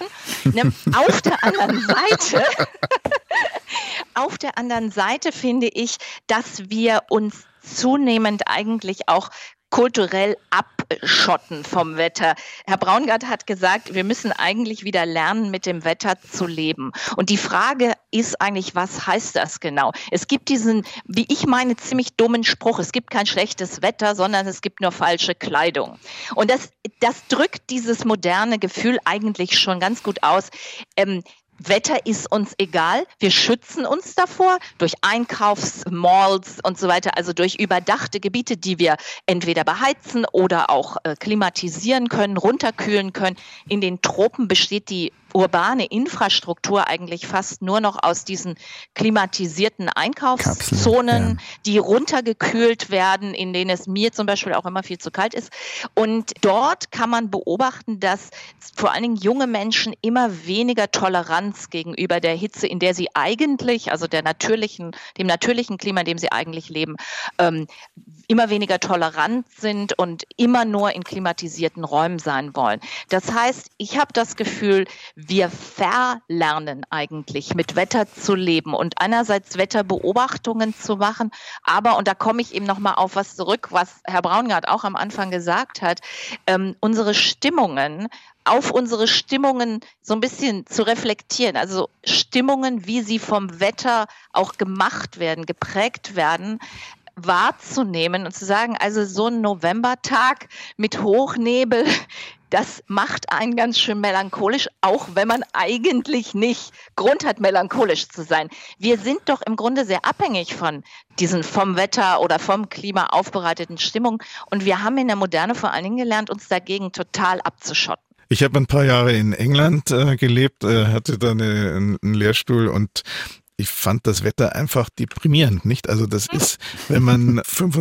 Speaker 3: Auf der anderen Seite finde ich, dass wir uns zunehmend eigentlich auch kulturell abschotten vom Wetter. Herr Braungart hat gesagt, wir müssen eigentlich wieder lernen, mit dem Wetter zu leben. Und die Frage ist eigentlich, was heißt das genau? Es gibt diesen, wie ich meine, ziemlich dummen Spruch, es gibt kein schlechtes Wetter, sondern es gibt nur falsche Kleidung. Und das drückt dieses moderne Gefühl eigentlich schon ganz gut aus. Wetter ist uns egal. Wir schützen uns davor durch Einkaufsmalls und so weiter, also durch überdachte Gebiete, die wir entweder beheizen oder auch klimatisieren können, runterkühlen können. In den Tropen besteht die urbane Infrastruktur eigentlich fast nur noch aus diesen klimatisierten Einkaufszonen, die runtergekühlt werden, in denen es mir zum Beispiel auch immer viel zu kalt ist. Und dort kann man beobachten, dass vor allen Dingen junge Menschen immer weniger Toleranz gegenüber der Hitze, in der sie eigentlich, also dem natürlichen Klima, in dem sie eigentlich leben, immer weniger tolerant sind und immer nur in klimatisierten Räumen sein wollen. Das heißt, ich habe das Gefühl, wir verlernen eigentlich, mit Wetter zu leben und einerseits Wetterbeobachtungen zu machen, aber, und da komme ich eben nochmal auf was zurück, was Herr Braungart auch am Anfang gesagt hat, auf unsere Stimmungen so ein bisschen zu reflektieren, also Stimmungen, wie sie vom Wetter auch gemacht werden, geprägt werden, wahrzunehmen und zu sagen, also so ein Novembertag mit Hochnebel, das macht einen ganz schön melancholisch, auch wenn man eigentlich nicht Grund hat, melancholisch zu sein. Wir sind doch im Grunde sehr abhängig von diesen vom Wetter oder vom Klima aufbereiteten Stimmungen und wir haben in der Moderne vor allen Dingen gelernt, uns dagegen total abzuschotten.
Speaker 5: Ich habe ein paar Jahre in England gelebt, hatte da einen Lehrstuhl und ich fand das Wetter einfach deprimierend, nicht? Also das ist, wenn man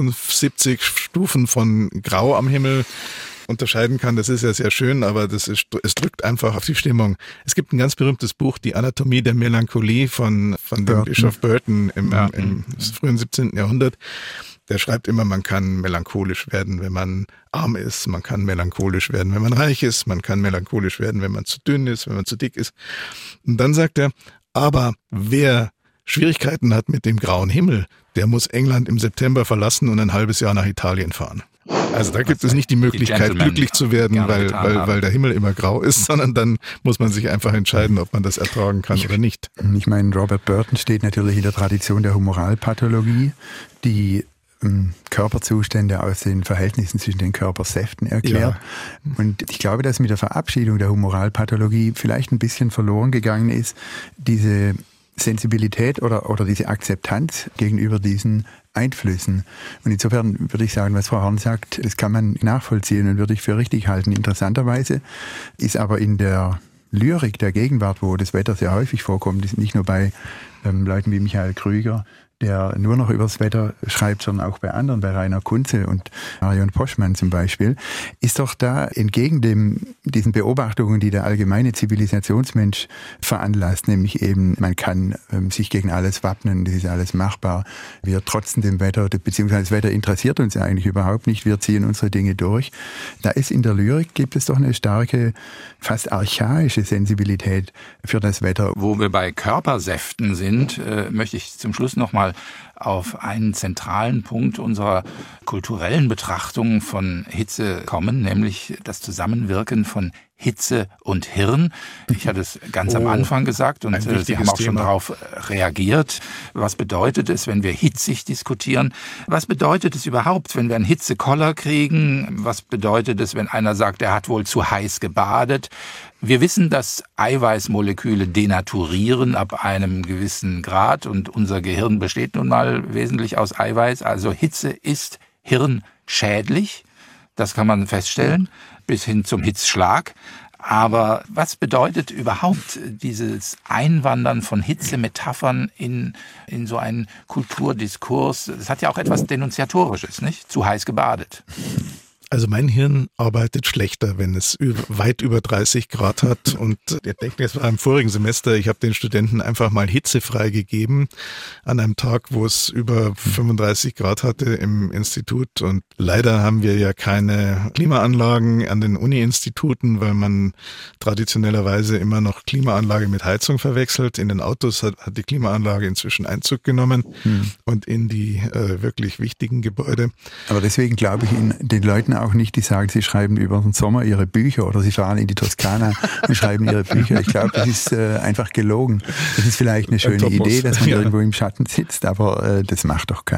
Speaker 5: 75 Stufen von Grau am Himmel unterscheiden kann, das ist ja sehr schön, aber es drückt einfach auf die Stimmung. Es gibt ein ganz berühmtes Buch, Die Anatomie der Melancholie von dem Bischof Burton im frühen 17. Jahrhundert. Der schreibt immer, man kann melancholisch werden, wenn man arm ist, man kann melancholisch werden, wenn man reich ist, man kann melancholisch werden, wenn man zu dünn ist, wenn man zu dick ist. Und dann sagt er, aber wer Schwierigkeiten hat mit dem grauen Himmel, der muss England im September verlassen und ein halbes Jahr nach Italien fahren. Also da gibt es nicht die Möglichkeit, glücklich zu werden, weil der Himmel immer grau ist, sondern dann muss man sich einfach entscheiden, ob man das ertragen kann oder nicht.
Speaker 4: Ich meine, Robert Burton steht natürlich in der Tradition der Humoralpathologie, die Körperzustände aus den Verhältnissen zwischen den Körpersäften erklärt. Ja. Und ich glaube, dass mit der Verabschiedung der Humoralpathologie vielleicht ein bisschen verloren gegangen ist, diese Sensibilität oder diese Akzeptanz gegenüber diesen Einflüssen. Und insofern würde ich sagen, was Frau Horn sagt, das kann man nachvollziehen und würde ich für richtig halten. Interessanterweise ist aber in der Lyrik der Gegenwart, wo das Wetter sehr häufig vorkommt, ist nicht nur bei Leuten wie Michael Krüger, der nur noch über das Wetter schreibt, sondern auch bei anderen, bei Rainer Kunze und Marion Poschmann zum Beispiel, ist doch da entgegen diesen Beobachtungen, die der allgemeine Zivilisationsmensch veranlasst, nämlich eben, man kann sich gegen alles wappnen, das ist alles machbar, wir trotzen dem Wetter, beziehungsweise das Wetter interessiert uns eigentlich überhaupt nicht, wir ziehen unsere Dinge durch. Da ist in der Lyrik, gibt es doch eine starke, fast archaische Sensibilität für das Wetter.
Speaker 2: Wo wir bei Körpersäften sind, möchte ich zum Schluss nochmal auf einen zentralen Punkt unserer kulturellen Betrachtung von Hitze kommen, nämlich das Zusammenwirken von Hitze und Hirn. Ich hatte es ganz am Anfang gesagt und Sie haben auch schon darauf reagiert. Was bedeutet es, wenn wir hitzig diskutieren? Was bedeutet es überhaupt, wenn wir einen Hitzekoller kriegen? Was bedeutet es, wenn einer sagt, er hat wohl zu heiß gebadet? Wir wissen, dass Eiweißmoleküle denaturieren ab einem gewissen Grad und unser Gehirn besteht nun mal wesentlich aus Eiweiß. Also Hitze ist hirnschädlich, das kann man feststellen, bis hin zum Hitzschlag. Aber was bedeutet überhaupt dieses Einwandern von Hitzemetaphern in so einen Kulturdiskurs? Das hat ja auch etwas Denunziatorisches, nicht? Zu heiß gebadet.
Speaker 5: Also mein Hirn arbeitet schlechter, wenn es weit über 30 Grad hat. Und ich denke, das war im vorigen Semester, ich habe den Studenten einfach mal hitzefrei gegeben an einem Tag, wo es über 35 Grad hatte im Institut. Und leider haben wir ja keine Klimaanlagen an den Uni-Instituten, weil man traditionellerweise immer noch Klimaanlage mit Heizung verwechselt. In den Autos hat die Klimaanlage inzwischen Einzug genommen und in die wirklich wichtigen Gebäude.
Speaker 4: Aber deswegen glaube ich den Leuten auch nicht, die sagen, sie schreiben über den Sommer ihre Bücher oder sie fahren in die Toskana und schreiben ihre Bücher. Ich glaube, das ist einfach gelogen. Das ist vielleicht eine schöne Idee, dass man irgendwo im Schatten sitzt, aber das macht doch keiner.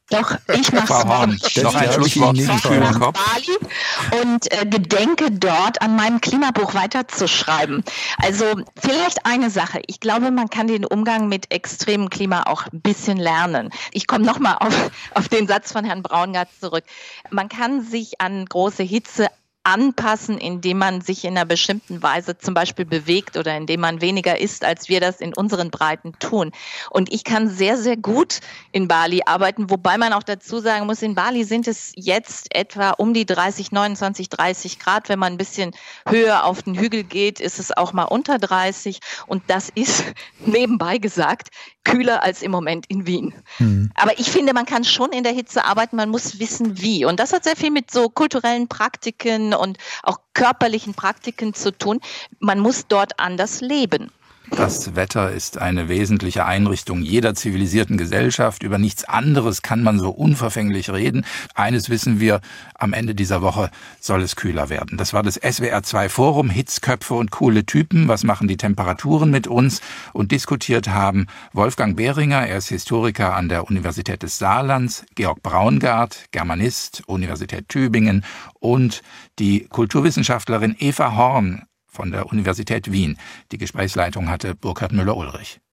Speaker 3: Doch, ich mache
Speaker 2: Frau Horn, noch ein Schlusswort zum kühlen Kopf.
Speaker 3: Bali und gedenke dort an meinem Klimabuch weiterzuschreiben. Also vielleicht eine Sache. Ich glaube, man kann den Umgang mit extremem Klima auch ein bisschen lernen. Ich komme nochmal auf den Satz von Herrn Braungart zurück. Man kann sich an große Hitze anpassen, indem man sich in einer bestimmten Weise zum Beispiel bewegt oder indem man weniger isst, als wir das in unseren Breiten tun. Und ich kann sehr, sehr gut in Bali arbeiten, wobei man auch dazu sagen muss, in Bali sind es jetzt etwa um die 29, 30 Grad. Wenn man ein bisschen höher auf den Hügel geht, ist es auch mal unter 30. Und das ist, nebenbei gesagt, kühler als im Moment in Wien. Aber ich finde, man kann schon in der Hitze arbeiten, man muss wissen, wie. Und das hat sehr viel mit so kulturellen Praktiken und auch körperlichen Praktiken zu tun. Man muss dort anders leben.
Speaker 2: Das Wetter ist eine wesentliche Einrichtung jeder zivilisierten Gesellschaft. Über nichts anderes kann man so unverfänglich reden. Eines wissen wir, am Ende dieser Woche soll es kühler werden. Das war das SWR2 Forum, Hitzköpfe und coole Typen. Was machen die Temperaturen mit uns? Und diskutiert haben Wolfgang Behringer, er ist Historiker an der Universität des Saarlands, Georg Braungart, Germanist, Universität Tübingen und die Kulturwissenschaftlerin Eva Horn von der Universität Wien. Die Gesprächsleitung hatte Burkhard Müller-Ulrich.